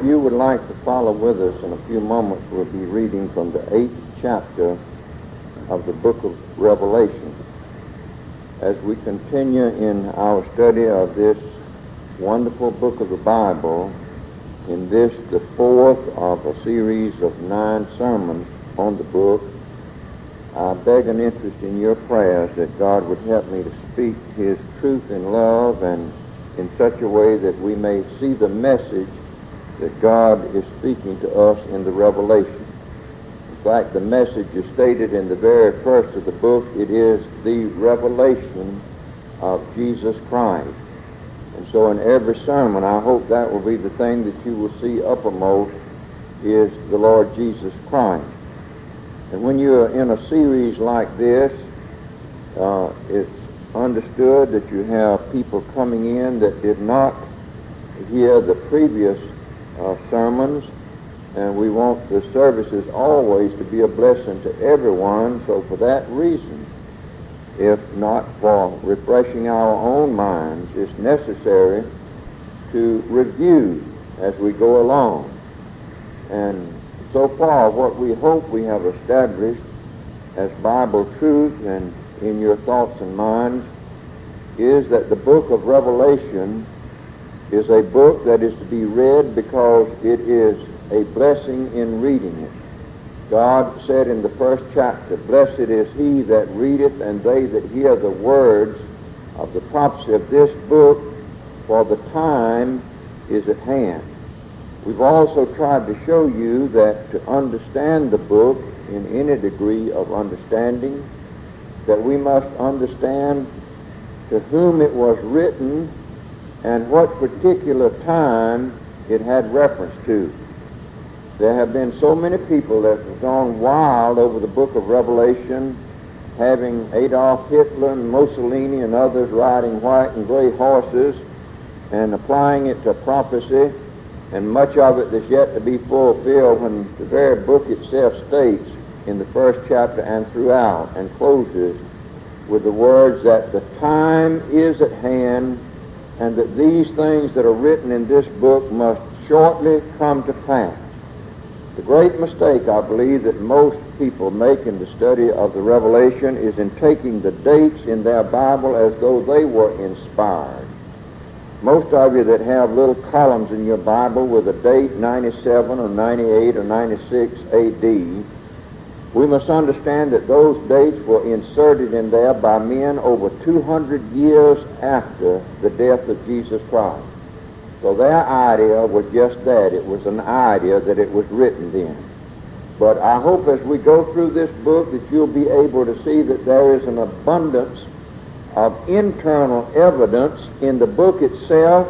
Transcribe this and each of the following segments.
if you would like to follow with us in a few moments, we'll be reading from the 8th chapter of the book of Revelation. As we continue in our study of this wonderful book of the Bible, in this, the fourth of a series of 9 sermons on the book, I beg an interest in your prayers that God would help me to speak His truth in love and in such a way that we may see the message that God is speaking to us in the Revelation. In fact, the message is stated in the very first of the book. It is the revelation of Jesus Christ. And so in every sermon, I hope that will be the thing that you will see uppermost is the Lord Jesus Christ. And when you're in a series like this, it's understood that you have people coming in that did not hear the previous sermons, and we want the services always to be a blessing to everyone. So for that reason, if not for refreshing our own minds, it's necessary to review as we go along. And so far, what we hope we have established as Bible truth and in your thoughts and minds is that the book of Revelation is a book that is to be read because it is a blessing in reading it. God said in the first chapter, "Blessed is he that readeth and they that hear the words of the prophecy of this book, for the time is at hand." We've also tried to show you that to understand the book in any degree of understanding, that we must understand to whom it was written and what particular time it had reference to. There have been so many people that have gone wild over the book of Revelation, having Adolf Hitler and Mussolini and others riding white and gray horses and applying it to prophecy, and much of it is yet to be fulfilled when the very book itself states in the first chapter and throughout and closes with the words that the time is at hand and that these things that are written in this book must shortly come to pass. The great mistake, I believe, that most people make in the study of the Revelation is in taking the dates in their Bible as though they were inspired. Most of you that have little columns in your Bible with a date 97 or 98 or 96 A.D., we must understand that those dates were inserted in there by men over 200 years after the death of Jesus Christ. So their idea was just that. It was an idea that it was written then. But I hope as we go through this book that you'll be able to see that there is an abundance of internal evidence in the book itself,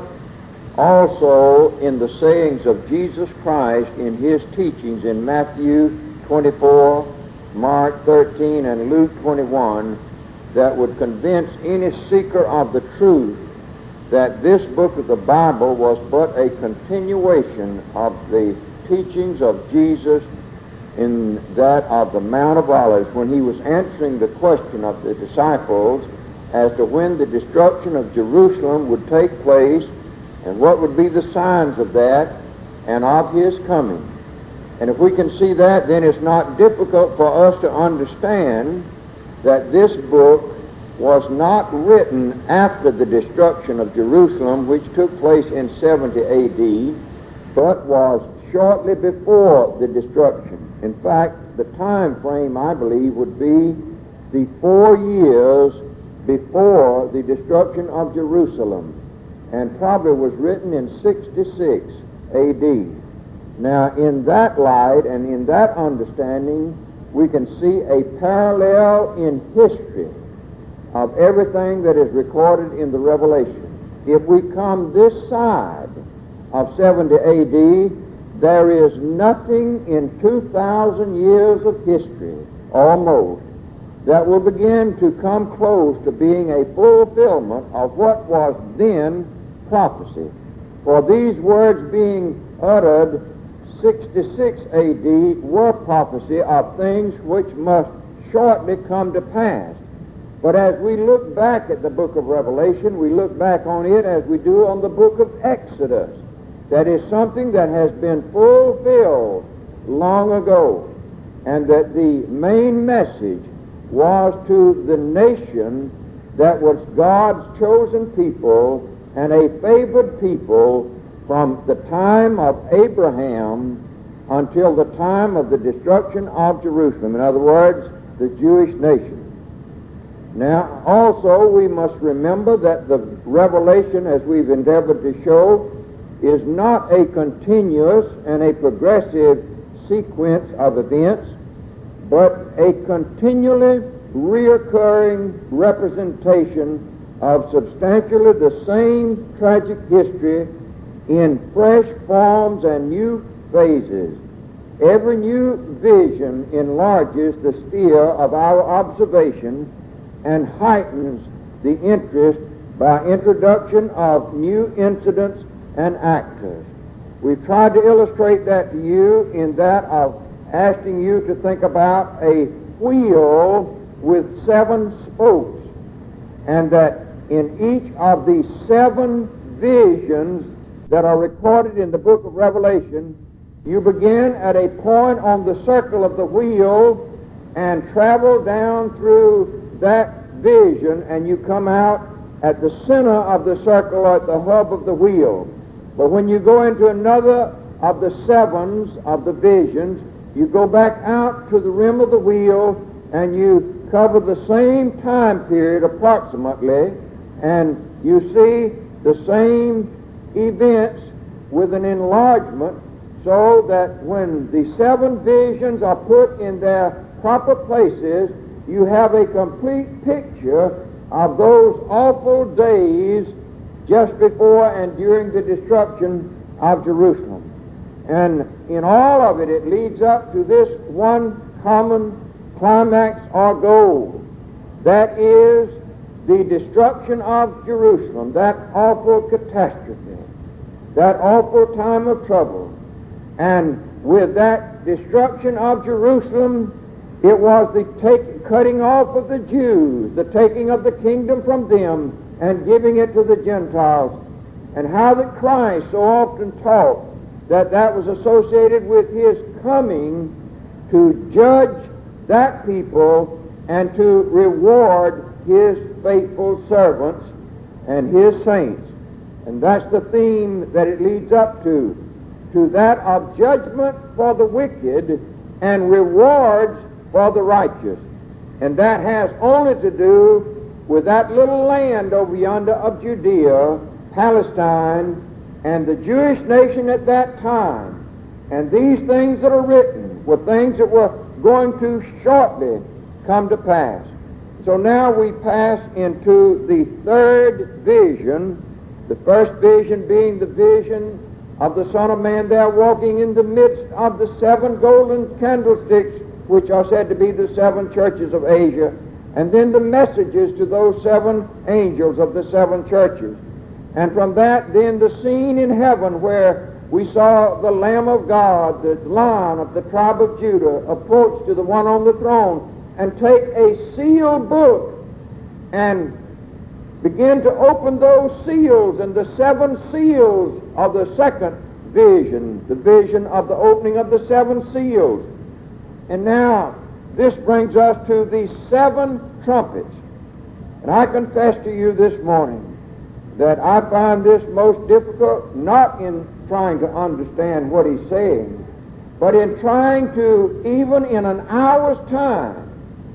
also in the sayings of Jesus Christ in his teachings in Matthew 24, Mark 13, and Luke 21, that would convince any seeker of the truth that this book of the Bible was but a continuation of the teachings of Jesus in that of the Mount of Olives, when he was answering the question of the disciples as to when the destruction of Jerusalem would take place and what would be the signs of that and of his coming. And if we can see that, then it's not difficult for us to understand that this book was not written after the destruction of Jerusalem, which took place in 70 A.D., but was shortly before the destruction. In fact, the time frame, I believe, would be the 4 years before the destruction of Jerusalem, and probably was written in 66 A.D. Now, in that light and in that understanding, we can see a parallel in history of everything that is recorded in the Revelation. If we come this side of 70 A.D., there is nothing in 2,000 years of history, almost, that will begin to come close to being a fulfillment of what was then prophecy. For these words being uttered 66 A.D. were prophecy of things which must shortly come to pass. But as we look back at the book of Revelation, we look back on it as we do on the book of Exodus. that is something that has been fulfilled long ago, and that the main message was to the nation that was God's chosen people and a favored people from the time of Abraham until the time of the destruction of Jerusalem. In other words, the Jewish nation. Now, also, we must remember that the revelation, as we've endeavored to show, is not a continuous and a progressive sequence of events, but a continually reoccurring representation of substantially the same tragic history in fresh forms and new phases. Every new vision enlarges the sphere of our observation and heightens the interest by introduction of new incidents and actors. We've tried to illustrate that to you in that of asking you to think about a wheel with 7 spokes, and that in each of the 7 visions that are recorded in the book of Revelation, you begin at a point on the circle of the wheel and travel down through that vision, and you come out at the center of the circle, at the hub of the wheel. But when you go into another of the 7s of the visions, you go back out to the rim of the wheel and you cover the same time period approximately, and you see the same events with an enlargement, so that when the 7 visions are put in their proper places, you have a complete picture of those awful days just before and during the destruction of Jerusalem. And in all of it, it leads up to this one common climax or goal. That is the destruction of Jerusalem, that awful catastrophe, that awful time of trouble. And with that destruction of Jerusalem, it was the cutting off of the Jews, the taking of the kingdom from them and giving it to the Gentiles. And how that Christ so often taught that that was associated with his coming to judge that people and to reward his faithful servants and his saints. And that's the theme that it leads up to that of judgment for the wicked and rewards for the righteous. And that has only to do with that little land over yonder of Judea, Palestine, and the Jewish nation at that time. And these things that are written were things that were going to shortly come to pass. So now we pass into the 3rd vision, the first vision being the vision of the Son of Man there walking in the midst of the 7 golden candlesticks, which are said to be the 7 churches of Asia, and then the messages to those 7 angels of the 7 churches. And from that, then the scene in heaven where we saw the Lamb of God, the Lion of the tribe of Judah, approach to the one on the throne and take a sealed book and begin to open those seals, and the 7 seals of the 2nd vision, the vision of the opening of the 7 seals. And now, this brings us to the 7 trumpets. And I confess to you this morning that I find this most difficult, not in trying to understand what he's saying, but in trying to, even in an hour's time,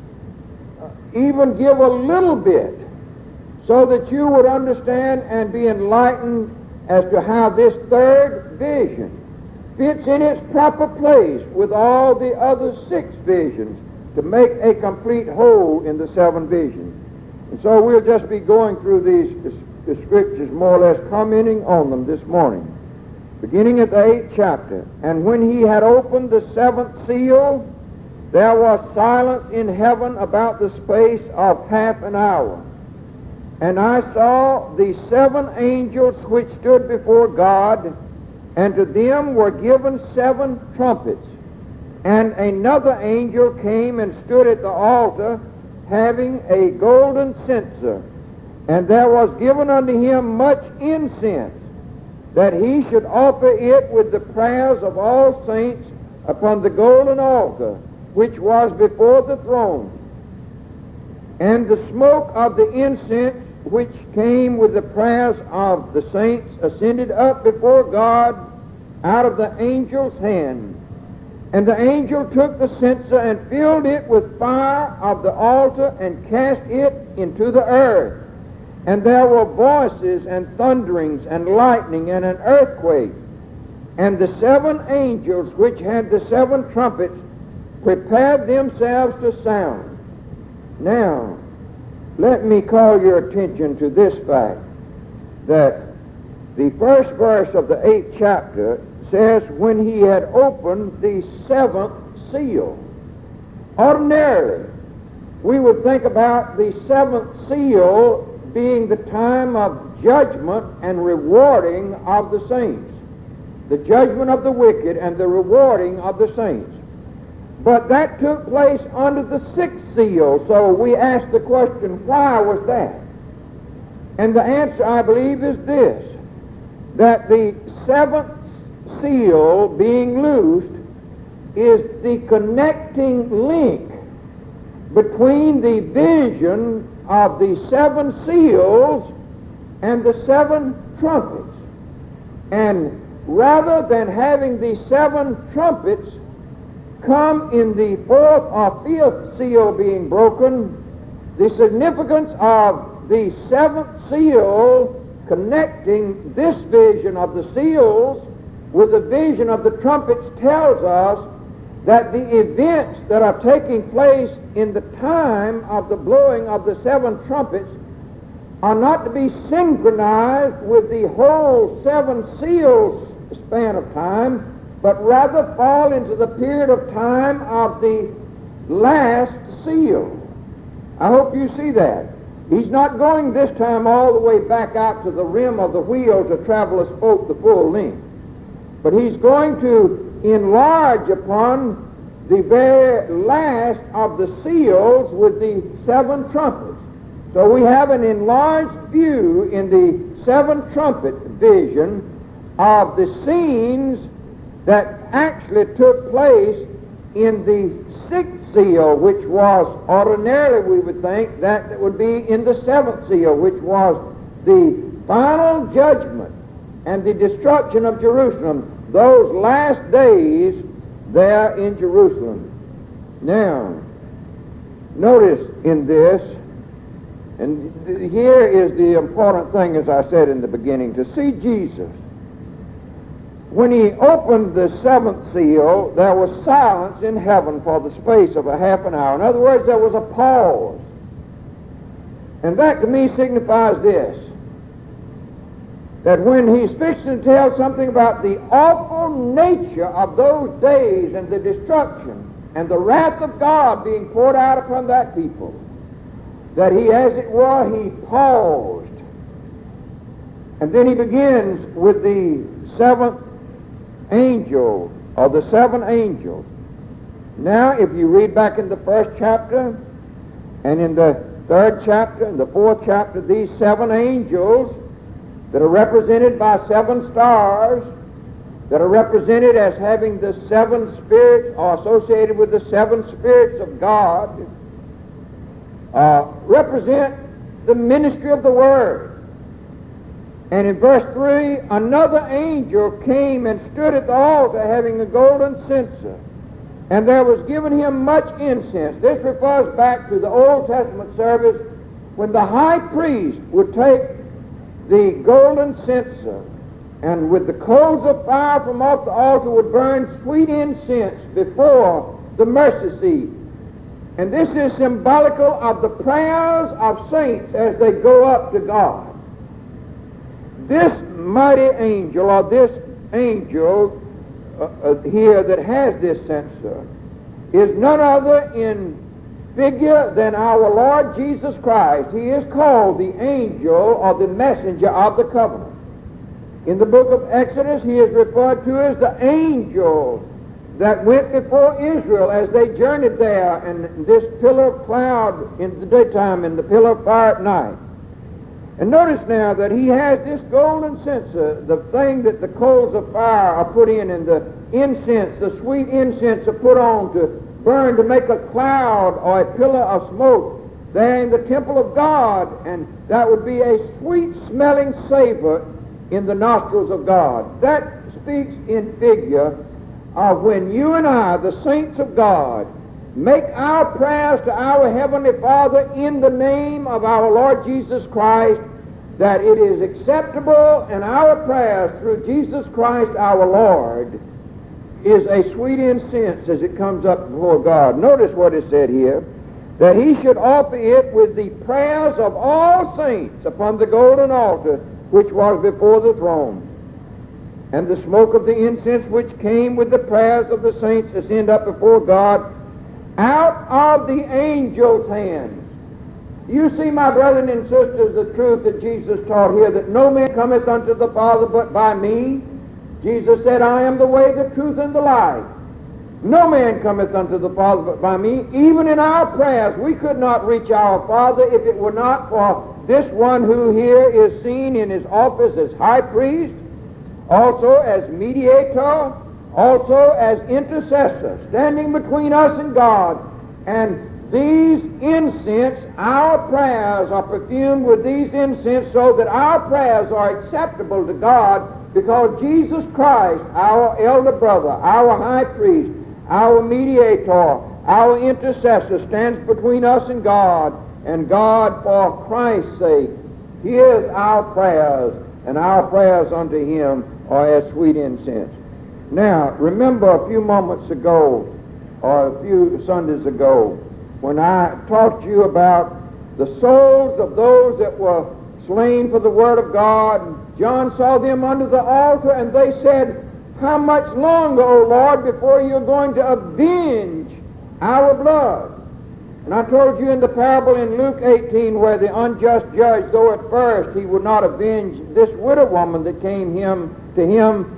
even give a little bit so that you would understand and be enlightened as to how this 3rd vision fits in its proper place with all the other 6 visions to make a complete whole in the 7 visions. And so we'll just be going through these scriptures, more or less commenting on them this morning. Beginning at the 8th chapter. And when he had opened the 7th seal, there was silence in heaven about the space of half an hour. And I saw the 7 angels which stood before God, and to them were given 7 trumpets. And another angel came and stood at the altar, having a golden censer. And there was given unto him much incense, that he should offer it with the prayers of all saints upon the golden altar which was before the throne. And the smoke of the incense which came with the prayers of the saints ascended up before God out of the angel's hand. And the angel took the censer and filled it with fire of the altar and cast it into the earth. And there were voices and thunderings and lightning and an earthquake. And the 7 angels which had the 7 trumpets prepared themselves to sound. Now, let me call your attention to this fact, that the first verse of the 8th chapter says, when he had opened the 7th seal. Ordinarily, we would think about the 7th seal being the time of judgment and rewarding of the saints. The judgment of the wicked and the rewarding of the saints. But that took place under the 6th seal, so we ask the question, why was that? And the answer, I believe, is this, that the 7th seal being loosed is the connecting link between the vision of the 7 seals and the 7 trumpets. And rather than having the 7 trumpets come in the 4th or 5th seal being broken, the significance of the 7th seal connecting this vision of the seals with the vision of the trumpets tells us that the events that are taking place in the time of the blowing of the 7 trumpets are not to be synchronized with the whole 7 seals span of time, but rather fall into the period of time of the last seal. I hope you see that. He's not going this time all the way back out to the rim of the wheel to travel a spoke the full length, but he's going to enlarge upon the very last of the seals with the 7 trumpets. So we have an enlarged view in the 7 trumpet vision of the scenes that actually took place in the 6th seal, which was ordinarily, we would think, that would be in the 7th seal, which was the final judgment and the destruction of Jerusalem, those last days there in Jerusalem. Now, notice in this, and here is the important thing, as I said in the beginning, to see Jesus. When he opened the 7th seal, there was silence in heaven for the space of a half an hour. In other words, there was a pause. And that to me signifies this, that when he's fixing to tell something about the awful nature of those days and the destruction and the wrath of God being poured out upon that people, that he, as it were, he paused. And then he begins with the 7th angel, or the 7 angels. Now, if you read back in the 1st chapter, and in the 3rd chapter, and the 4th chapter, these 7 angels that are represented by 7 stars, that are represented as having the 7 spirits, or associated with the 7 spirits of God, represent the ministry of the Word. And in verse 3, another angel came and stood at the altar having a golden censer, and there was given him much incense. This refers back to the Old Testament service when the high priest would take the golden censer and with the coals of fire from off the altar would burn sweet incense before the mercy seat. And this is symbolical of the prayers of saints as they go up to God. This mighty angel, or this angel here that has this censer, is none other in figure than our Lord Jesus Christ. He is called the angel or the messenger of the covenant. In the book of Exodus, he is referred to as the angel that went before Israel as they journeyed there, and this pillar of cloud in the daytime and the pillar of fire at night. And notice now that he has this golden censer, the thing that the coals of fire are put in, and the incense, the sweet incense are put on to burn, to make a cloud or a pillar of smoke there in the temple of God, and that would be a sweet-smelling savor in the nostrils of God. That speaks in figure of when you and I, the saints of God, make our prayers to our Heavenly Father in the name of our Lord Jesus Christ, that it is acceptable, and our prayers through Jesus Christ our Lord is a sweet incense as it comes up before God. Notice what is said here, that he should offer it with the prayers of all saints upon the golden altar which was before the throne. And the smoke of the incense which came with the prayers of the saints ascend up before God out of the angel's hands. You see, my brethren and sisters, the truth that Jesus taught here, that no man cometh unto the Father but by me. Jesus said, I am the way, the truth, and the life. No man cometh unto the Father but by me. Even in our prayers, we could not reach our Father if it were not for this one who here is seen in his office as high priest, also as mediator, also as intercessor, standing between us and God. And these incense, our prayers are perfumed with these incense so that our prayers are acceptable to God, because Jesus Christ, our elder brother, our high priest, our mediator, our intercessor, stands between us and God for Christ's sake hears our prayers, and our prayers unto him are as sweet incense. Now, remember a few moments ago, or a few Sundays ago, when I talked to you about the souls of those that were slain for the Word of God. John saw them under the altar, and they said, how much longer, O Lord, before you're going to avenge our blood? And I told you in the parable in Luke 18 where the unjust judge, though at first he would not avenge this widow woman that came to him,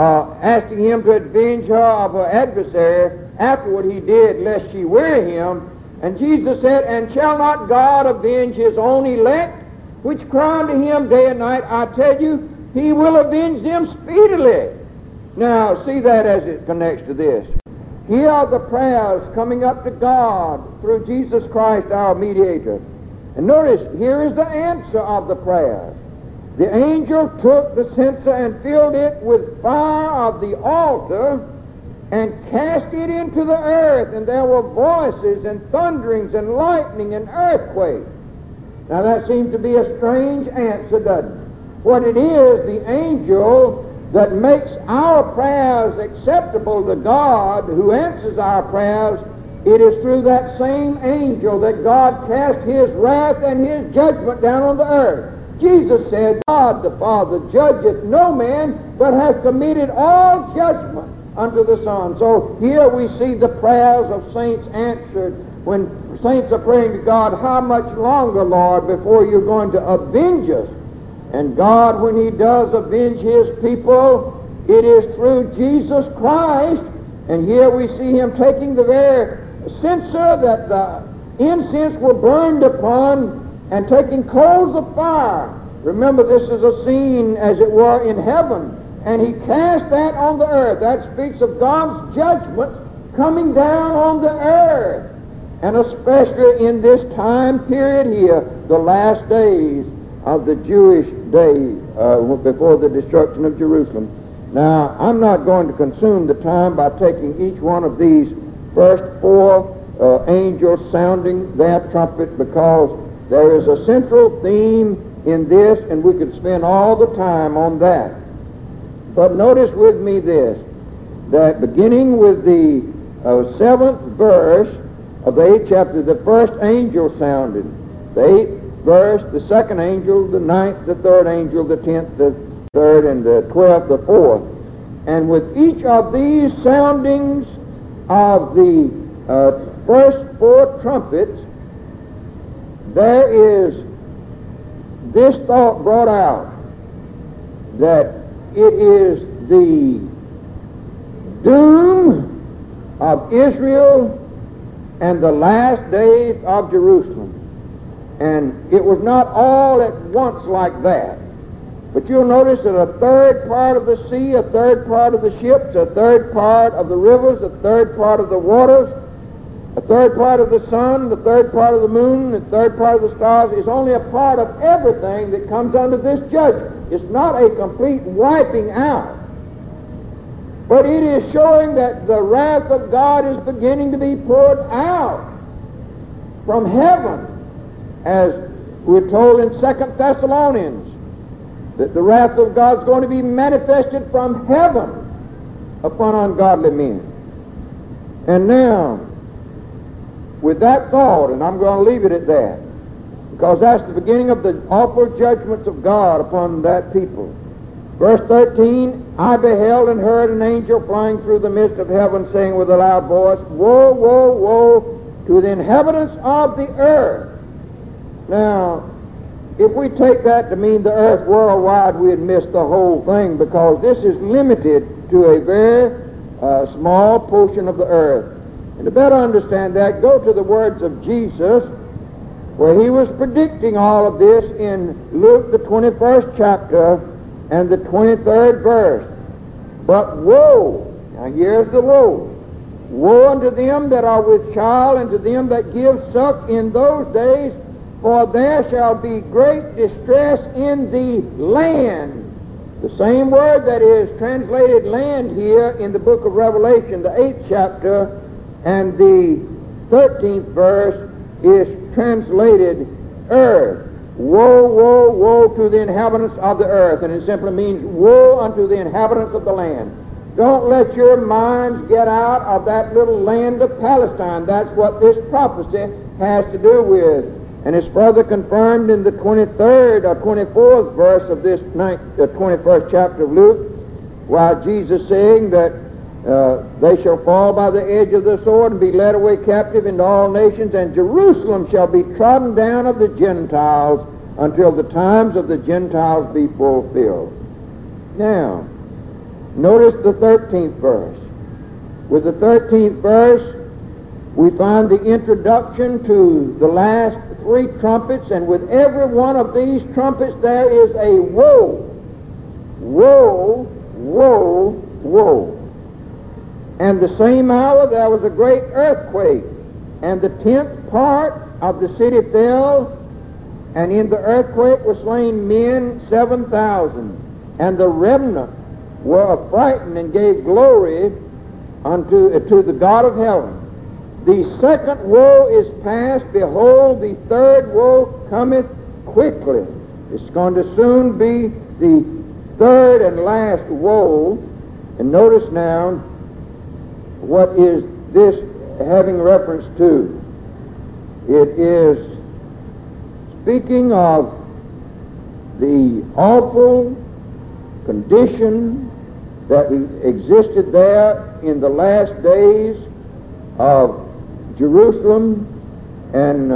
asking him to avenge her of her adversary, afterward he did, lest she weary him. And Jesus said, and shall not God avenge his own elect, which cry unto him day and night? I tell you, he will avenge them speedily. Now, see that as it connects to this. Here are the prayers coming up to God through Jesus Christ, our mediator. And notice, here is the answer of the prayers. The angel took the censer and filled it with fire of the altar and cast it into the earth, and there were voices and thunderings and lightning and earthquakes. Now that seems to be a strange answer, doesn't it? What it is, the angel that makes our prayers acceptable to God, who answers our prayers, it is through that same angel that God cast his wrath and his judgment down on the earth. Jesus said, God the Father judgeth no man, but hath committed all judgment unto the Son. So here we see the prayers of saints answered. When saints are praying to God, how much longer, Lord, before you're going to avenge us? And God, when he does avenge his people, it is through Jesus Christ. And here we see him taking the very censer that the incense were burned upon and taking coals of fire. Remember, this is a scene, as it were, in heaven. And he cast that on the earth. That speaks of God's judgment coming down on the earth. And especially in this time period here, the last days of the Jewish day before the destruction of Jerusalem. Now, I'm not going to consume the time by taking each one of these first four angels sounding their trumpet, because there is a central theme in this, and we could spend all the time on that. But notice with me this, that beginning with the 7th verse of the 8th chapter, the first angel sounded. The 8th verse, the second angel, the 9th, the third angel, the 10th, the third, and the 12th, the fourth. And with each of these soundings of the first four trumpets, there is this thought brought out, that it is the doom of Israel and the last days of Jerusalem. And it was not all at once like that. But you'll notice that a third part of the sea, a third part of the ships, a third part of the rivers, a third part of the waters, a third part of the sun, the third part of the moon, the third part of the stars is only a part of everything that comes under this judgment. It's not a complete wiping out. But it is showing that the wrath of God is beginning to be poured out from heaven, as we're told in 2 Thessalonians, that the wrath of God is going to be manifested from heaven upon ungodly men. And now, with that thought, and I'm going to leave it at that, because that's the beginning of the awful judgments of God upon that people. Verse 13, I beheld and heard an angel flying through the midst of heaven, saying with a loud voice, Woe, woe, woe to the inhabitants of the earth. Now, if we take that to mean the earth worldwide, we'd miss the whole thing, because this is limited to a very small portion of the earth. And to better understand that, go to the words of Jesus, where he was predicting all of this in Luke, the 21st chapter, and the 23rd verse. But woe, now here's the woe. Woe unto them that are with child, and to them that give suck in those days, for there shall be great distress in the land. The same word that is translated land here in the book of Revelation, the 8th chapter, and the 13th verse is translated earth. Woe, woe, woe to the inhabitants of the earth. And it simply means woe unto the inhabitants of the land. Don't let your minds get out of that little land of Palestine. That's what this prophecy has to do with. And it's further confirmed in the 23rd or 24th verse of this 21st chapter of Luke, while Jesus saying that they shall fall by the edge of the sword and be led away captive into all nations, and Jerusalem shall be trodden down of the Gentiles until the times of the Gentiles be fulfilled. Now, notice the 13th verse. With the 13th verse, we find the introduction to the last three trumpets, and with every one of these trumpets there is a woe. Woe, woe, woe. And the same hour there was a great earthquake, and the 10th part of the city fell, and in the earthquake were slain men 7,000. And the remnant were affrighted and gave glory to the God of heaven. The second woe is past. Behold, the third woe cometh quickly. It's going to soon be the third and last woe. And notice now, what is this having reference to? It is speaking of the awful condition that existed there in the last days of Jerusalem, and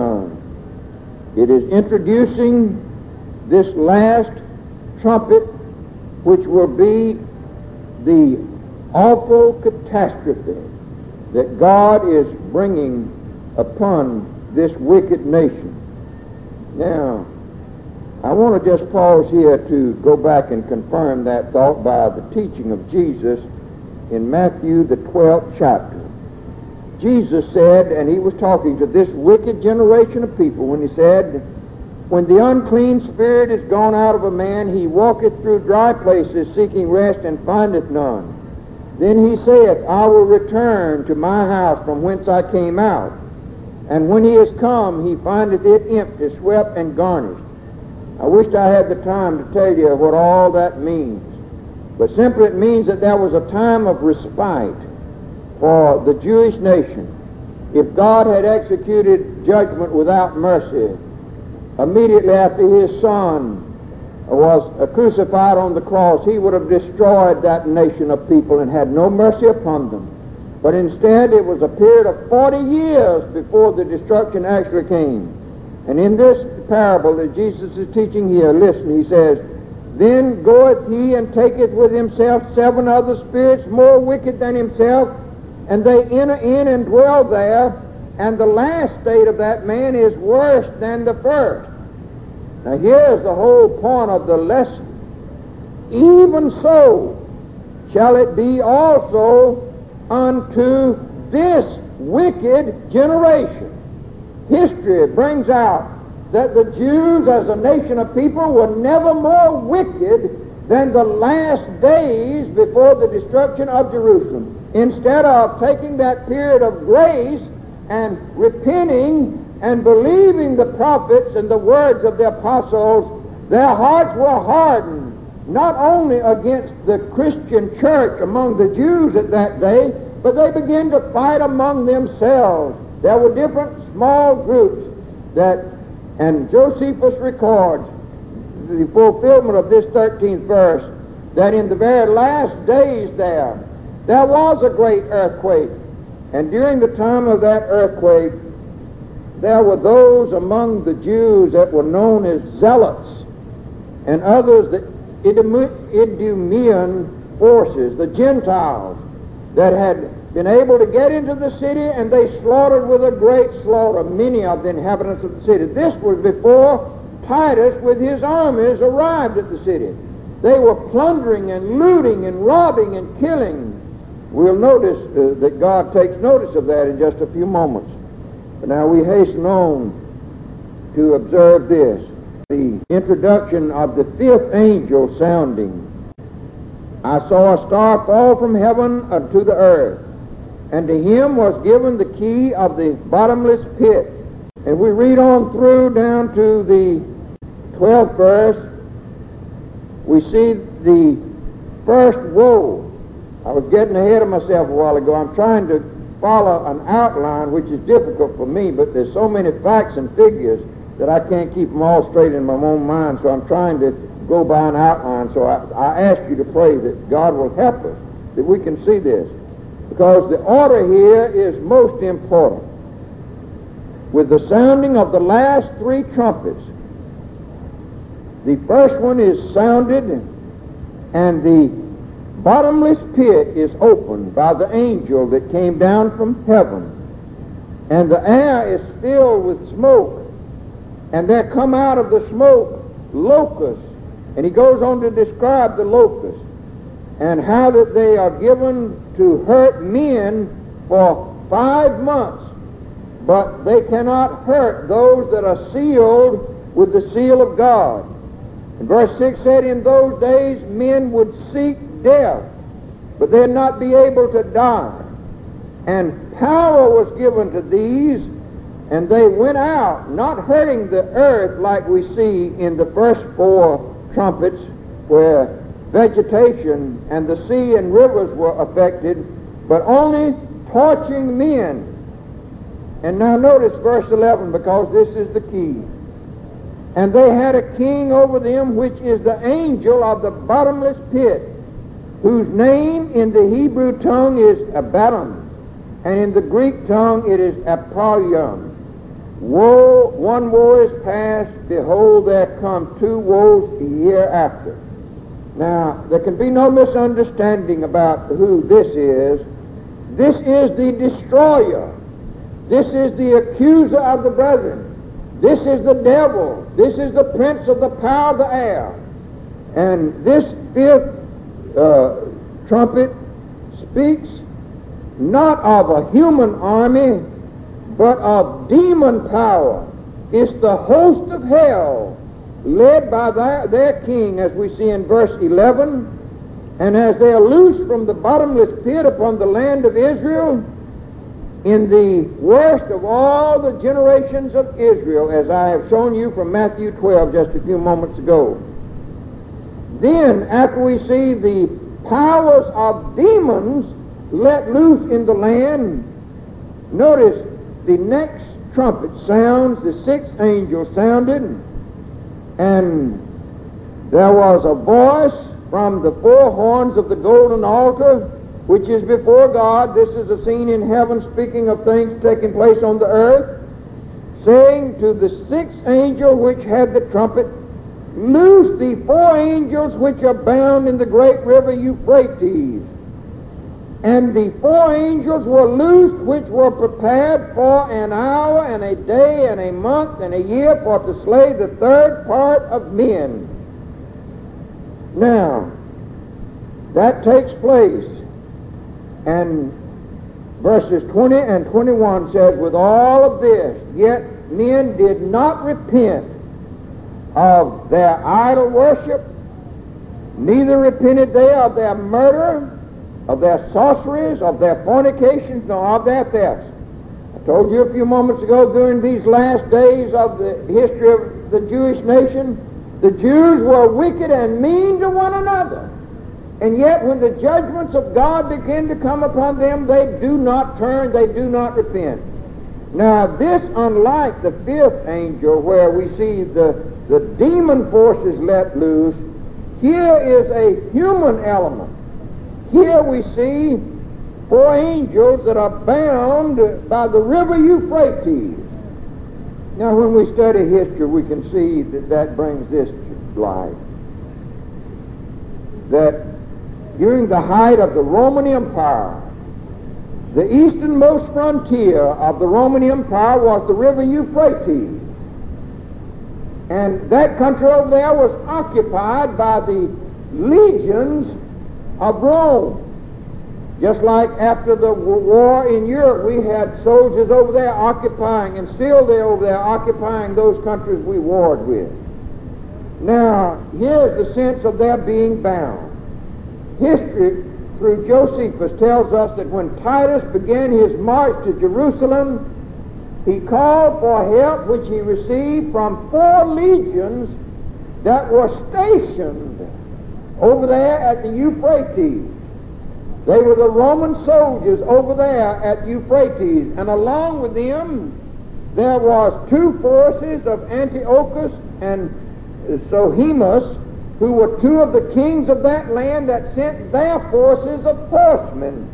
it is introducing this last trumpet, which will be the awful catastrophe that God is bringing upon this wicked nation. Now, I want to just pause here to go back and confirm that thought by the teaching of Jesus in Matthew, the 12th chapter. Jesus said, and he was talking to this wicked generation of people when he said, when the unclean spirit is gone out of a man, he walketh through dry places seeking rest and findeth none. Then he saith, I will return to my house from whence I came out. And when he is come, he findeth it empty, swept, and garnished. I wished I had the time to tell you what all that means. But simply it means that there was a time of respite for the Jewish nation. If God had executed judgment without mercy immediately after his son was crucified on the cross, he would have destroyed that nation of people and had no mercy upon them. But instead, it was a period of 40 years before the destruction actually came. And in this parable that Jesus is teaching here, listen, he says, Then goeth he and taketh with himself 7 other spirits more wicked than himself, and they enter in and dwell there. and the last state of that man is worse than the first. Now here's the whole point of the lesson. Even so shall it be also unto this wicked generation. History brings out that the Jews as a nation of people were never more wicked than the last days before the destruction of Jerusalem. Instead of taking that period of grace and repenting and believing the prophets and the words of the apostles, their hearts were hardened, not only against the Christian church among the Jews at that day, but they began to fight among themselves. There were different small groups and Josephus records the fulfillment of this 13th verse, that in the very last days there was a great earthquake. And during the time of that earthquake, there were those among the Jews that were known as zealots, and others, the Idumean forces, the Gentiles, that had been able to get into the city, and they slaughtered with a great slaughter many of the inhabitants of the city. This was before Titus with his armies arrived at the city. They were plundering and looting and robbing and killing. We'll notice that God takes notice of that in just a few moments. But now we hasten on to observe this. The introduction of the fifth angel sounding. I saw a star fall from heaven unto the earth, and to him was given the key of the bottomless pit. And we read on through down to the 12th verse. We see the first woe. I was getting ahead of myself a while ago. I'm trying to follow an outline, which is difficult for me, but there's so many facts and figures that I can't keep them all straight in my own mind, so I'm trying to go by an outline. So I ask you to pray that God will help us, that we can see this, because the order here is most important. With the sounding of the last three trumpets, the first one is sounded, and the bottomless pit is opened by the angel that came down from heaven, and the air is filled with smoke, and there come out of the smoke locusts, and he goes on to describe the locusts and how that they are given to hurt men for 5 months, but they cannot hurt those that are sealed with the seal of God. And verse 6 said, in those days men would seek death, but they'd not be able to die. And power was given to these, and they went out, not hurting the earth like we see in the first 4 trumpets, where vegetation and the sea and rivers were affected, but only torturing men. And now notice verse 11, because this is the key. And they had a king over them, which is the angel of the bottomless pit, whose name in the Hebrew tongue is Abaddon, and in the Greek tongue it is Apollyon. Woe, one woe is past, behold, there come 2 woes hereafter. Now, there can be no misunderstanding about who this is. This is the destroyer. This is the accuser of the brethren. This is the devil. This is the prince of the power of the air. And this 5th trumpet speaks not of a human army, but of demon power. It's the host of hell, led by their king, as we see in verse 11. And as they are loosed from the bottomless pit upon the land of Israel, in the worst of all the generations of Israel, as I have shown you from Matthew 12 just a few moments ago. Then, after we see the powers of demons let loose in the land, notice the next trumpet sounds, the 6th angel sounded, and there was a voice from the 4 horns of the golden altar, which is before God. This is a scene in heaven speaking of things taking place on the earth, saying to the 6th angel which had the trumpet, loose the 4 angels which are bound in the great river Euphrates. And the 4 angels were loosed, which were prepared for an hour and a day and a month and a year for to slay the third part of men. Now, that takes place, and verses 20 and 21 says, with all of this, yet men did not repent of their idol worship, neither repented they of their murder, of their sorceries, of their fornications, nor of their thefts. I told you a few moments ago, during these last days of the history of the Jewish nation, the Jews were wicked and mean to one another. And yet when the judgments of God begin to come upon them, they do not turn, they do not repent. Now this, unlike the 5th angel, where we see the demon forces let loose, here is a human element. Here we see 4 angels that are bound by the river Euphrates. Now when we study history, we can see that brings this to light. That during the height of the Roman Empire, the easternmost frontier of the Roman Empire was the river Euphrates. And that country over there was occupied by the legions of Rome. Just like after the war in Europe, we had soldiers over there occupying, and still they're over there occupying those countries we warred with. Now, here's the sense of their being bound. History through Josephus tells us that when Titus began his march to Jerusalem, he called for help, which he received from 4 legions that were stationed over there at the Euphrates. They were the Roman soldiers over there at Euphrates, and along with them there was 2 forces of Antiochus and Sohemus, who were 2 of the kings of that land that sent their forces of horsemen.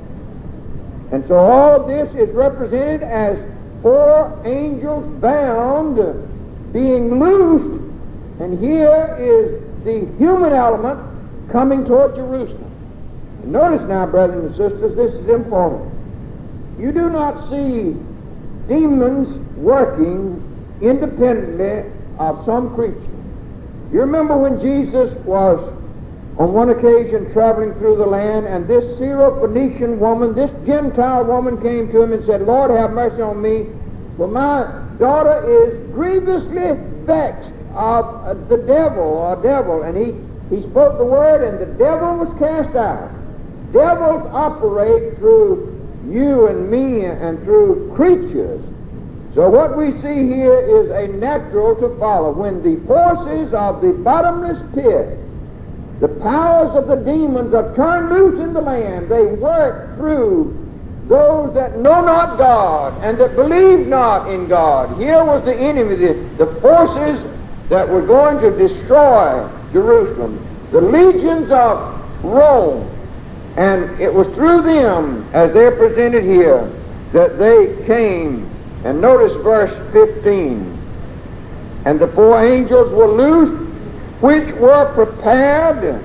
And so all of this is represented as 4 angels bound, being loosed, and here is the human element coming toward Jerusalem. And notice now, brothers and sisters, this is important. You do not see demons working independently of some creature. You remember when Jesus was on one occasion traveling through the land, and this Syrophoenician woman, this Gentile woman, came to him and said, Lord, have mercy on me, for my daughter is grievously vexed of the devil. And he spoke the word, and the devil was cast out. Devils operate through you and me and through creatures. So what we see here is a natural to follow. When the forces of the bottomless pit, the powers of the demons are turned loose in the land, they work through those that know not God and that believe not in God. Here was the enemy, the forces that were going to destroy Jerusalem, the legions of Rome. And it was through them, as they're presented here, that they came. And notice verse 15. And the 4 angels were loosed, which were prepared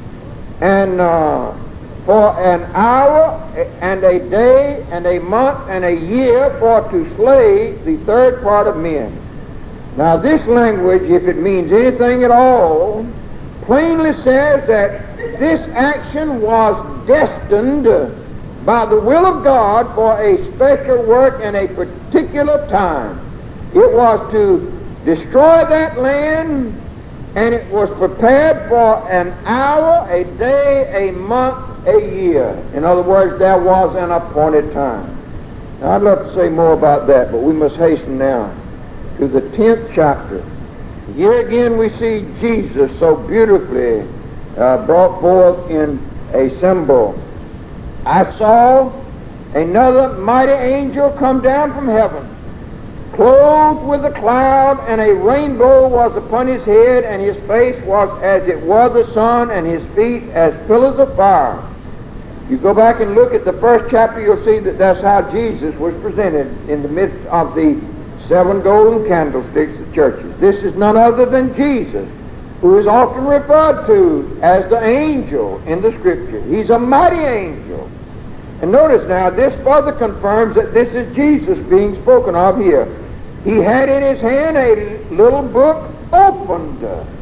and for an hour and a day and a month and a year for to slay the third part of men. Now this language, if it means anything at all, plainly says that this action was destined by the will of God for a special work in a particular time. It was to destroy that land, and it was prepared for an hour, a day, a month, a year. In other words, there was an appointed time. Now, I'd love to say more about that, but we must hasten now to the 10th chapter. Here again we see Jesus so beautifully brought forth in a symbol. I saw another mighty angel come down from heaven, clothed with a cloud, and a rainbow was upon his head, and his face was as it were the sun, and his feet as pillars of fire. You go back and look at the first chapter, you'll see that that's how Jesus was presented in the midst of the 7 golden candlesticks of churches. This is none other than Jesus, who is often referred to as the angel in the Scripture. He's a mighty angel. And notice now, this further confirms that this is Jesus being spoken of here. He had in his hand a little book opened,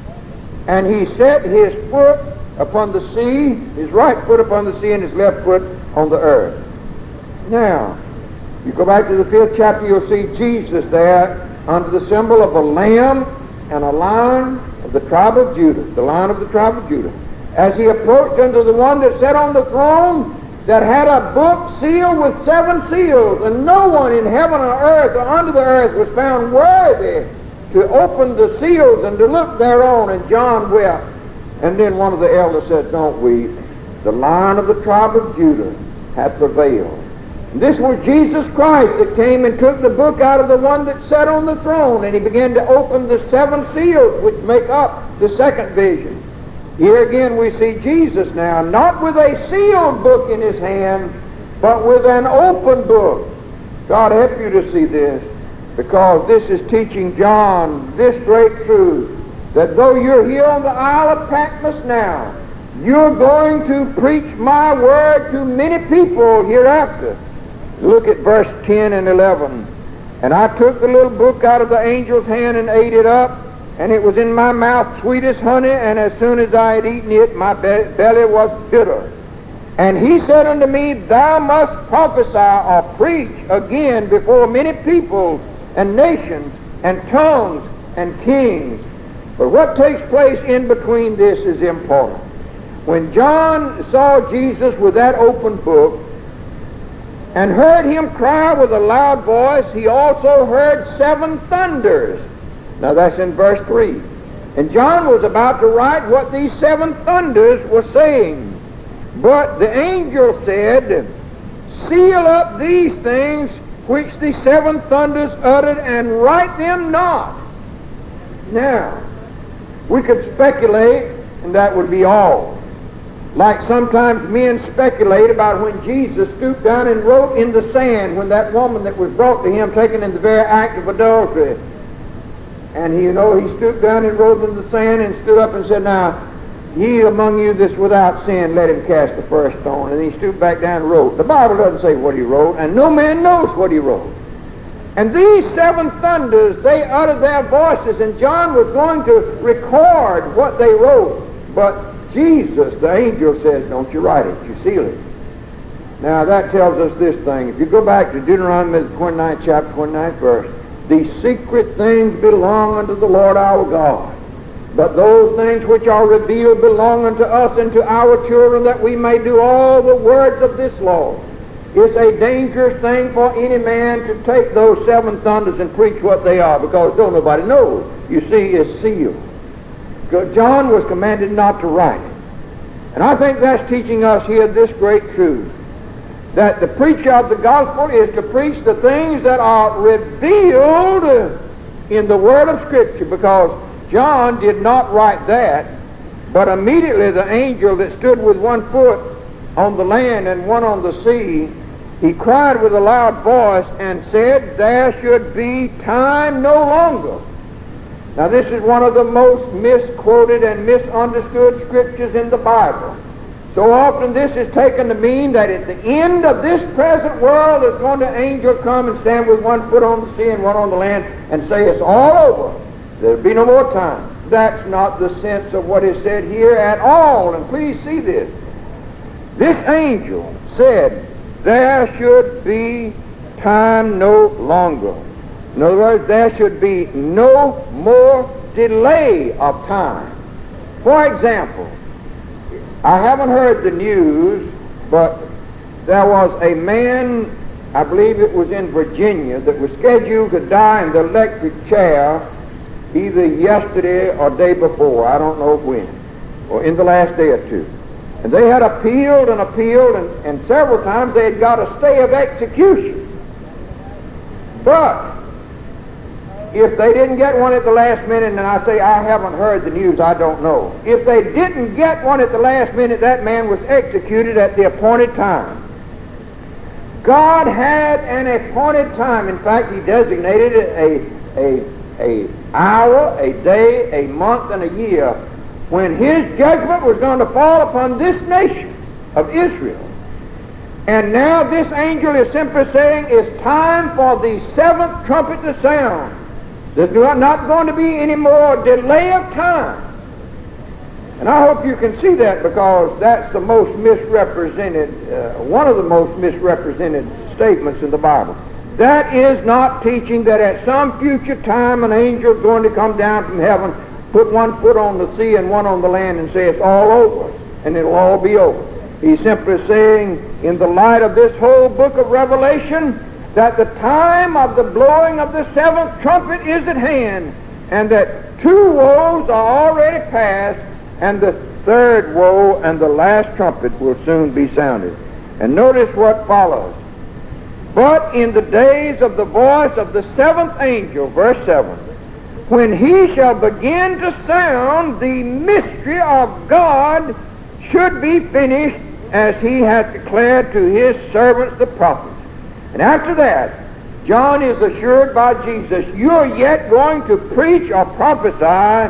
and he set his foot upon the sea, his right foot upon the sea, and his left foot on the earth. Now, you go back to the 5th chapter, you'll see Jesus there under the symbol of a lamb and a lion of the tribe of Judah, the lion of the tribe of Judah. As he approached unto the one that sat on the throne, that had a book sealed with 7 seals, and no one in heaven or earth or under the earth was found worthy to open the seals and to look thereon. And John wept. And then one of the elders said, "Don't weep. The Lion of the tribe of Judah hath prevailed." And this was Jesus Christ that came and took the book out of the one that sat on the throne, and he began to open the 7 seals which make up the second vision. Here again we see Jesus now, not with a sealed book in his hand, but with an open book. God help you to see this, because this is teaching John this great truth, that though you're here on the Isle of Patmos now, you're going to preach my word to many people hereafter. Look at verse 10 and 11. "And I took the little book out of the angel's hand and ate it up, and it was in my mouth sweet as honey, and as soon as I had eaten it, my belly was bitter. And he said unto me, Thou must prophesy or preach again before many peoples and nations and tongues and kings." But what takes place in between this is important. When John saw Jesus with that open book and heard him cry with a loud voice, he also heard 7 thunders. Now that's in verse 3. And John was about to write what these 7 thunders were saying. But the angel said, "Seal up these things which the 7 thunders uttered, and write them not." Now, we could speculate, and that would be all. Like sometimes men speculate about when Jesus stooped down and wrote in the sand, when that woman that was brought to him taken in the very act of adultery. And he stooped down and wrote in the sand and stood up and said, "Now, ye among you that's without sin, let him cast the first stone." And he stooped back down and wrote. The Bible doesn't say what he wrote, and no man knows what he wrote. And these 7 thunders, they uttered their voices, and John was going to record what they wrote. But Jesus, the angel, says, "Don't you write it, you seal it." Now that tells us this thing. If you go back to Deuteronomy 29th chapter, 29th verse, "These secret things belong unto the Lord our God. But those things which are revealed belong unto us and to our children, that we may do all the words of this law." It's a dangerous thing for any man to take those 7 thunders and preach what they are, because don't nobody know. You see, it's sealed. John was commanded not to write it. And I think that's teaching us here this great truth, that the preacher of the gospel is to preach the things that are revealed in the Word of Scripture, because John did not write that, but immediately the angel that stood with one foot on the land and one on the sea, he cried with a loud voice and said, "There should be time no longer." Now this is one of the most misquoted and misunderstood scriptures in the Bible. So often this is taken to mean that at the end of this present world is going to angel come and stand with one foot on the sea and one on the land and say it's all over. There'll be no more time. That's not the sense of what is said here at all. And please see this. This angel said there should be time no longer. In other words, there should be no more delay of time. For example, I haven't heard the news, but there was a man, I believe it was in Virginia, that was scheduled to die in the electric chair either yesterday or day before, I don't know when, or in the last day or 2. And they had appealed and appealed, and several times they had got a stay of execution. But if they didn't get one at the last minute, and I say I haven't heard the news, I don't know. If they didn't get one at the last minute, that man was executed at the appointed time. God had an appointed time. In fact, he designated a hour, a day, a month, and a year when his judgment was going to fall upon this nation of Israel. And now this angel is simply saying it's time for the seventh trumpet to sound. There's not going to be any more delay of time. And I hope you can see that, because that's the most misrepresented, one of the most misrepresented statements in the Bible. That is not teaching that at some future time an angel is going to come down from heaven, put one foot on the sea and one on the land, and say it's all over, and it'll all be over. He's simply saying, in the light of this whole book of Revelation, that the time of the blowing of the seventh trumpet is at hand, and that two woes are already past, and the third woe and the last trumpet will soon be sounded. And notice what follows. But in the days of the voice of the seventh angel, verse 7, when he shall begin to sound, the mystery of God should be finished, as he hath declared to his servants the prophets. And after that, John is assured by Jesus, you're yet going to preach or prophesy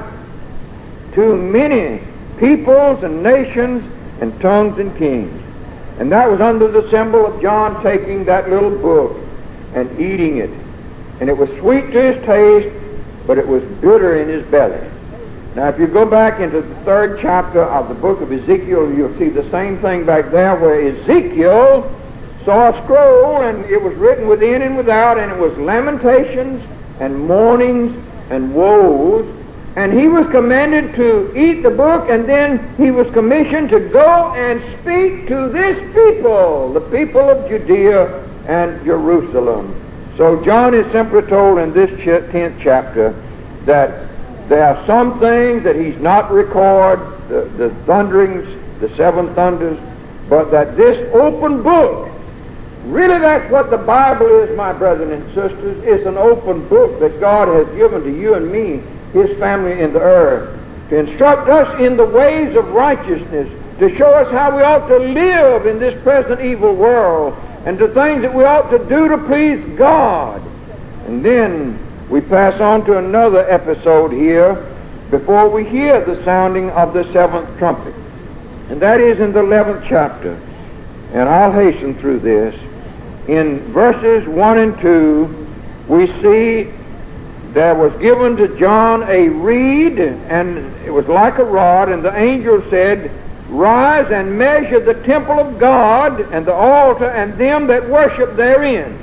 to many peoples and nations and tongues and kings. And that was under the symbol of John taking that little book and eating it. And it was sweet to his taste, but it was bitter in his belly. Now, if you go back into the 3rd chapter of the book of Ezekiel, you'll see the same thing back there, where Ezekiel saw a scroll, and it was written within and without, and it was lamentations and mournings and woes. And he was commanded to eat the book, and then he was commissioned to go and speak to this people, the people of Judea and Jerusalem. So John is simply told in this 10th chapter that there are some things that he's not record, the thunderings, the 7 thunders, but that this open book, really that's what the Bible is, my brethren and sisters. It's an open book that God has given to you and me, his family in the earth, to instruct us in the ways of righteousness, to show us how we ought to live in this present evil world, and the things that we ought to do to please God. And then we pass on to another episode here before we hear the sounding of the 7th trumpet. And that is in the 11th chapter. And I'll hasten through this. In verses 1 and 2, we see there was given to John a reed, and it was like a rod, and the angel said, rise and measure the temple of God, and the altar, and them that worship therein.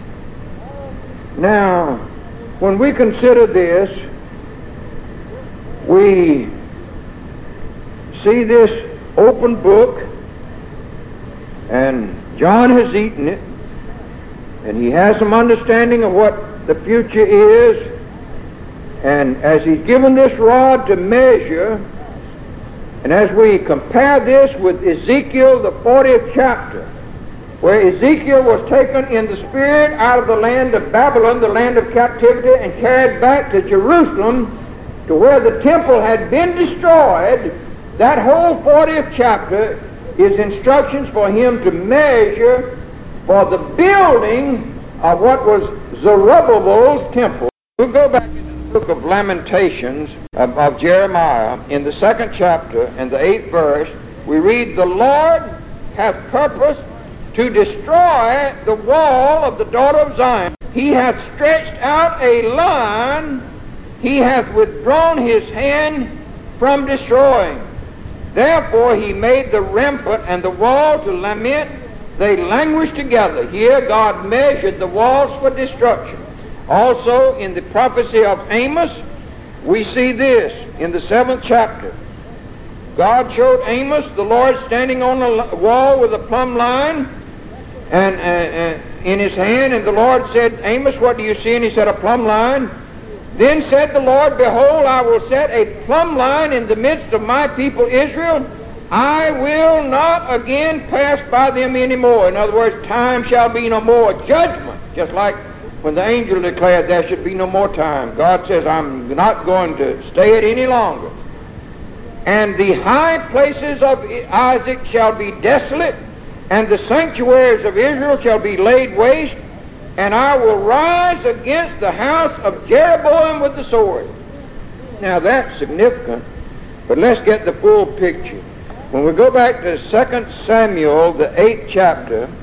Now, when we consider this, we see this open book, and John has eaten it, and he has some understanding of what the future is. And as he's given this rod to measure, and as we compare this with Ezekiel, the 40th chapter, where Ezekiel was taken in the spirit out of the land of Babylon, the land of captivity, and carried back to Jerusalem, to where the temple had been destroyed, that whole 40th chapter is instructions for him to measure for the building of what was Zerubbabel's temple. We'll go back into the book of Lamentations of Jeremiah in the 2nd chapter and the 8th verse. We read, the Lord hath purposed to destroy the wall of the daughter of Zion. He hath stretched out a line, he hath withdrawn his hand from destroying. Therefore he made the rampart and the wall to lament, they languished together. Here God measured the walls for destruction. Also in the prophecy of Amos, we see this in the 7th chapter. God showed Amos the Lord standing on a wall with a plumb line and in his hand, and the Lord said, Amos, what do you see? And he said, a plumb line. Then said the Lord, behold, I will set a plumb line in the midst of my people Israel. I will not again pass by them anymore. In other words, time shall be no more. Judgment, just like when the angel declared there should be no more time. God says, I'm not going to stay it any longer. And the high places of Isaac shall be desolate, and the sanctuaries of Israel shall be laid waste, and I will rise against the house of Jeroboam with the sword. Now that's significant, but let's get the full picture. When we go back to 2 Samuel, the 8th chapter,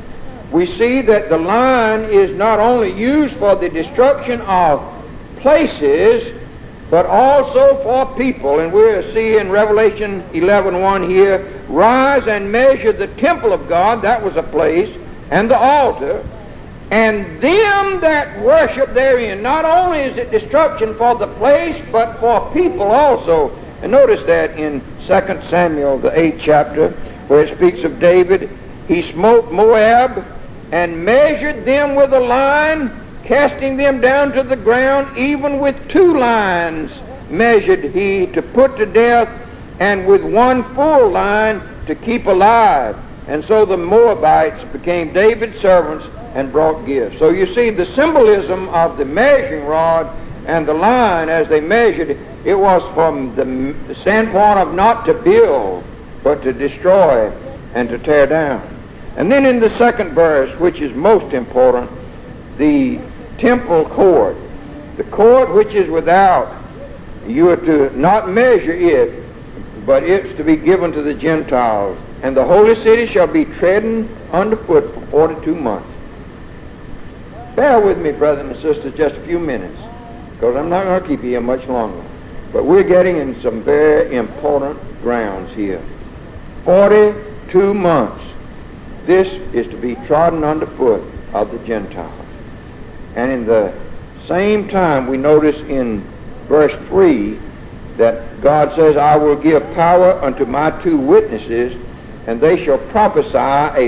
we see that the line is not only used for the destruction of places, but also for people. And we'll see in Revelation 11:1 here, rise and measure the temple of God, that was a place, and the altar, and them that worship therein. Not only is it destruction for the place, but for people also. And notice that in 2 Samuel, the 8th chapter, where it speaks of David, he smote Moab and measured them with a line, casting them down to the ground, even with 2 lines measured he to put to death, and with 1 full line to keep alive. And so the Moabites became David's servants and brought gifts. So you see the symbolism of the measuring rod and the line as they measured, it was from the standpoint of not to build, but to destroy and to tear down. And then in the second verse, which is most important, the temple court, the court which is without, you are to not measure it, but it's to be given to the Gentiles. And the holy city shall be trodden underfoot for 42 months. Bear with me, brothers and sisters, just a few minutes, because I'm not going to keep you here much longer. But we're getting in some very important grounds here. 42 months. This is to be trodden underfoot of the Gentiles. And in the same time, we notice in verse 3 that God says, I will give power unto my 2 witnesses, and they shall prophesy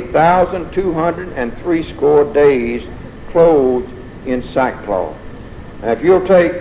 1,260 days, clothed in sackcloth. Now, if you'll take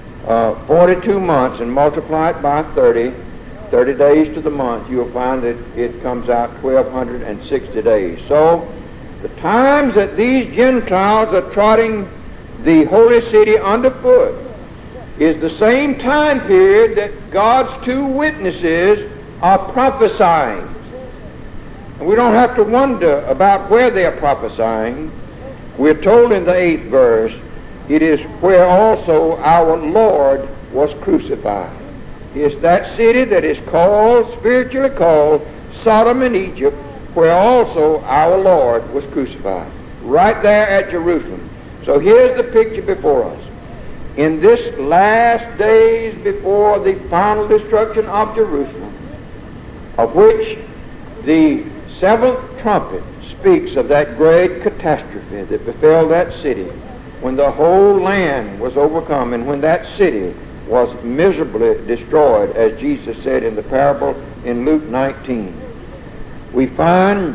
42 months and multiply it by 30 days to the month, you'll find that it comes out 1,260 days. So, the times that these Gentiles are trotting the holy city underfoot is the same time period that God's 2 witnesses are prophesying. And we don't have to wonder about where they are prophesying. We're told in the 8th verse, it is where also our Lord was crucified. It's that city that is called, spiritually called, Sodom and Egypt, where also our Lord was crucified. Right there at Jerusalem. So here's the picture before us. In this last days before the final destruction of Jerusalem, of which the 7th trumpet speaks of that great catastrophe that befell that city, when the whole land was overcome and when that city was miserably destroyed, as Jesus said in the parable in Luke 19. We find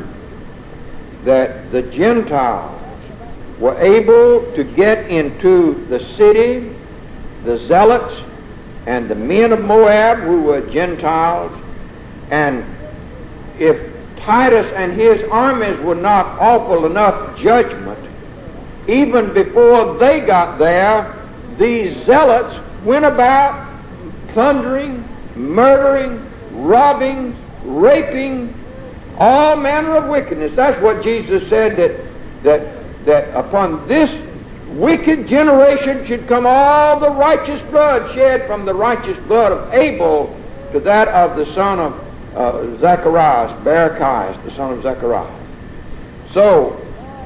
that the Gentiles were able to get into the city, the zealots and the men of Moab, who were Gentiles, and if Titus and his armies would not offer enough judgment, even before they got there, these zealots went about plundering, murdering, robbing, raping, all manner of wickedness. That's what Jesus said, that upon this wicked generation should come all the righteous blood shed, from the righteous blood of Abel to that of the son of Zacharias, Barachias, the son of Zacharias. So,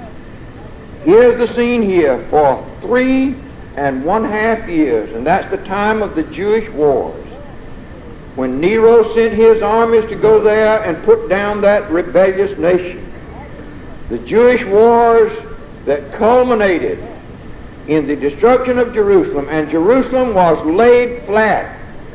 here's the scene here for 3.5 years, and that's the time of the Jewish wars, when Nero sent his armies to go there and put down that rebellious nation. The Jewish wars that culminated in the destruction of Jerusalem, and Jerusalem was laid flat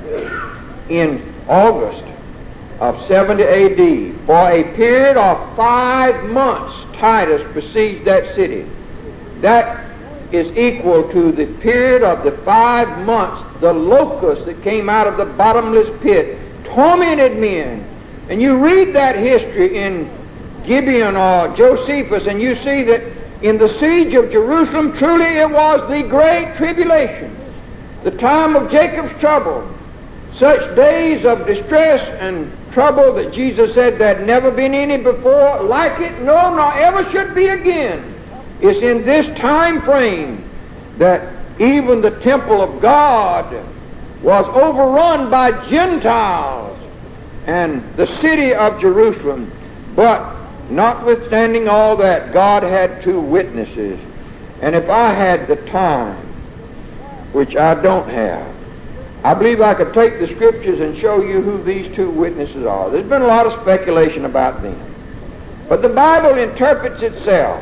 in August of 70 A.D. For a period of 5 months, Titus besieged that city. That is equal to the period of the 5 months the locusts that came out of the bottomless pit tormented men. And you read that history in Gibeon or Josephus, and you see that in the siege of Jerusalem, truly it was the great tribulation, the time of Jacob's trouble, such days of distress and trouble that Jesus said there had never been any before like it, no, nor ever should be again. It's in this time frame that even the temple of God was overrun by Gentiles and the city of Jerusalem. But Notwithstanding all that, God had two witnesses. And if I had the time, which I don't have, I believe I could take the Scriptures and show you who these two witnesses are. There's been a lot of speculation about them. But the Bible interprets itself.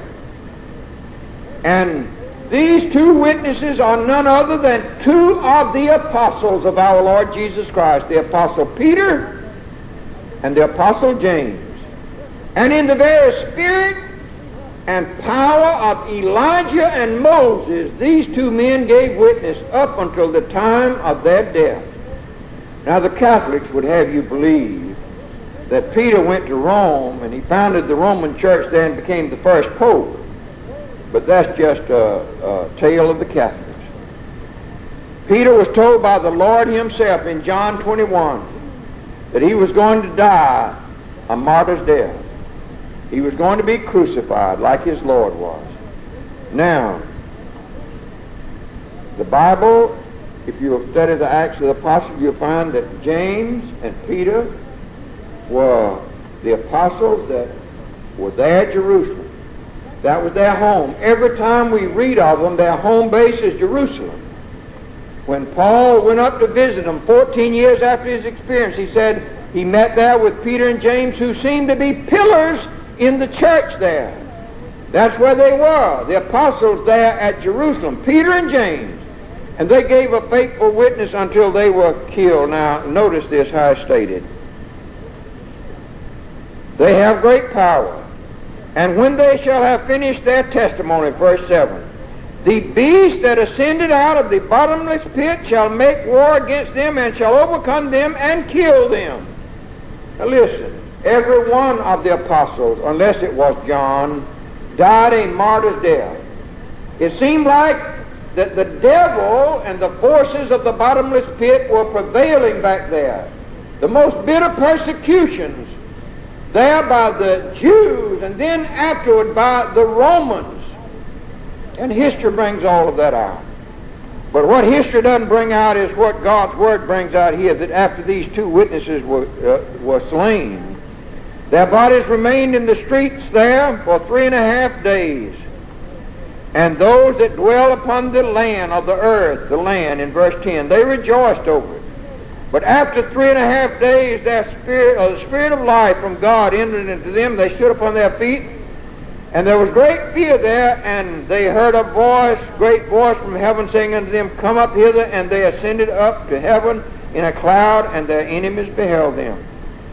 And these two witnesses are none other than two of the apostles of our Lord Jesus Christ, the Apostle Peter and the Apostle James. And in the very spirit and power of Elijah and Moses, these two men gave witness up until the time of their death. Now the Catholics would have you believe that Peter went to Rome and he founded the Roman Church there and became the first pope. But that's just a tale of the Catholics. Peter was told by the Lord himself in John 21 that he was going to die a martyr's death. He was going to be crucified like his Lord was. Now, the Bible, if you'll study the Acts of the Apostles, you'll find that James and Peter were the apostles that were there at Jerusalem. That was their home. Every time we read of them, their home base is Jerusalem. When Paul went up to visit them 14 years after his experience, he said he met there with Peter and James, who seemed to be pillars in the church there. That's where they were, the apostles there at Jerusalem, Peter and James. And they gave a faithful witness until they were killed. Now, notice this, how it's stated. They have great power. And when they shall have finished their testimony, verse 7, the beast that ascended out of the bottomless pit shall make war against them and shall overcome them and kill them. Now listen, every one of the apostles, unless it was John, died a martyr's death. It seemed like that the devil and the forces of the bottomless pit were prevailing back there. The most bitter persecutions there by the Jews and then afterward by the Romans. And history brings all of that out. But what history doesn't bring out is what God's Word brings out here, that after these two witnesses were slain, their bodies remained in the streets there for 3.5 days. And those that dwell upon the land of the earth, the land, in verse 10, they rejoiced over it. But after 3.5 days, the Spirit of life from God entered into them. They stood upon their feet, and there was great fear there, and they heard a voice, great voice from heaven, saying unto them, Come up hither. And they ascended up to heaven in a cloud, and their enemies beheld them.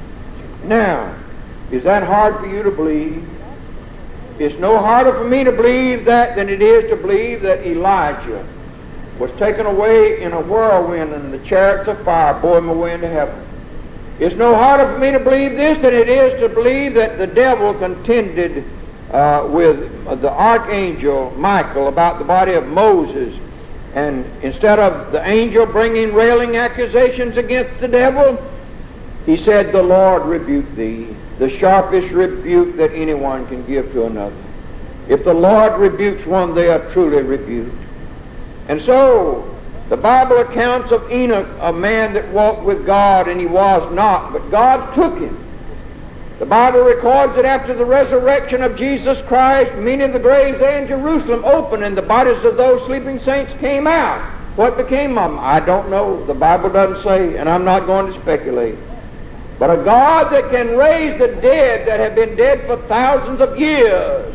Now, is that hard for you to believe? It's no harder for me to believe that than it is to believe that Elijah was taken away in a whirlwind and the chariots of fire bore him away into heaven. It's no harder for me to believe this than it is to believe that the devil contended with the archangel Michael about the body of Moses, and instead of the angel bringing railing accusations against the devil, he said, The Lord rebuke thee. The sharpest rebuke that anyone can give to another. If the Lord rebukes one, they are truly rebuked. And so, the Bible accounts of Enoch, a man that walked with God, and he was not, but God took him. The Bible records that after the resurrection of Jesus Christ, many of the graves there in Jerusalem opened, and the bodies of those sleeping saints came out. What became of them? I don't know. The Bible doesn't say, and I'm not going to speculate. But a God that can raise the dead that have been dead for thousands of years,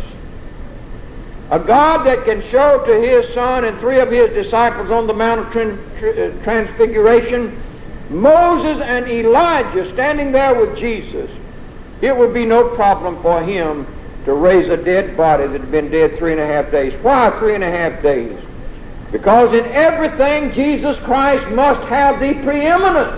a God that can show to his Son and 3 of his disciples on the Mount of Transfiguration, Moses and Elijah standing there with Jesus, it would be no problem for him to raise a dead body that had been dead 3.5 days. Why 3.5 days? Because in everything Jesus Christ must have the preeminence.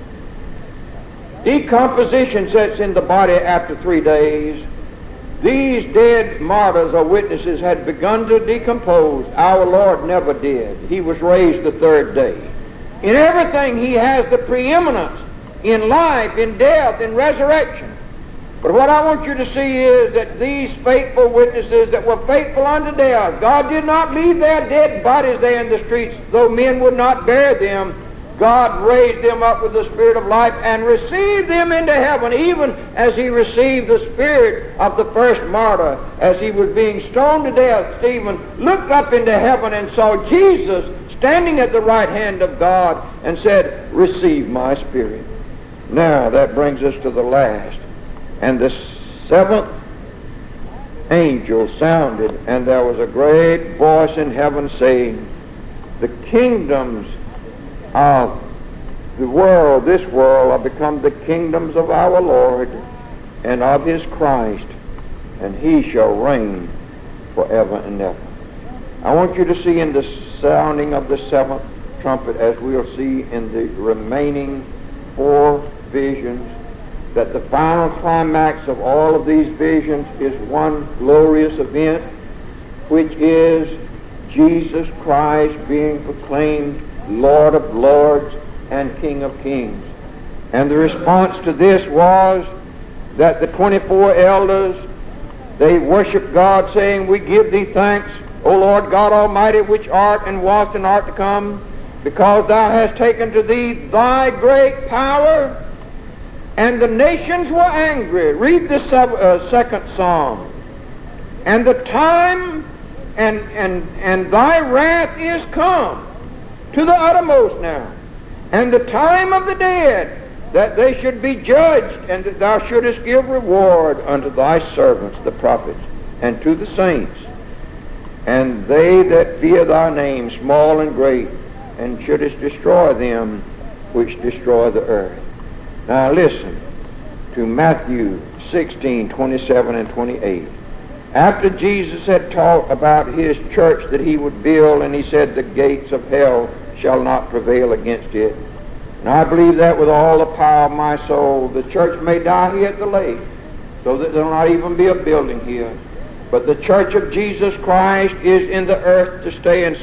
Decomposition sets in the body after 3 days. These dead martyrs or witnesses had begun to decompose. Our Lord never did. He was raised the 3rd day. In everything he has the preeminence, in life, in death, in resurrection. But what I want you to see is that these faithful witnesses that were faithful unto death, God did not leave their dead bodies there in the streets, though men would not bury them. God raised them up with the Spirit of life and received them into heaven, even as he received the spirit of the first martyr. As he was being stoned to death, Stephen looked up into heaven and saw Jesus standing at the right hand of God and said, "Receive my spirit." Now that brings us to the last. And the seventh angel sounded, and there was a great voice in heaven saying, "The kingdoms of the world, this world, are become the kingdoms of our Lord and of his Christ, and he shall reign forever and ever." I want you to see in the sounding of the seventh trumpet, as we'll see in the remaining four visions, that the final climax of all of these visions is one glorious event, which is Jesus Christ being proclaimed Lord of Lords and King of Kings. And the response to this was that the 24 elders, they worship God, saying, "We give thee thanks, O Lord God Almighty, which art and wast and art to come, because thou hast taken to thee thy great power, and the nations were angry." Read the second psalm. "And the time and thy wrath is come to the uttermost now, and the time of the dead, that they should be judged, and that thou shouldest give reward unto thy servants the prophets, and to the saints, and they that fear thy name, small and great, and shouldest destroy them which destroy the earth." Now listen to Matthew 16:27 and 28. After Jesus had taught about his church that he would build, and he said, "The gates of hell shall not prevail against it." And I believe that with all the power of my soul. The church may die here at the lake, so that there will not even be a building here. But the church of Jesus Christ is in the earth to stay, and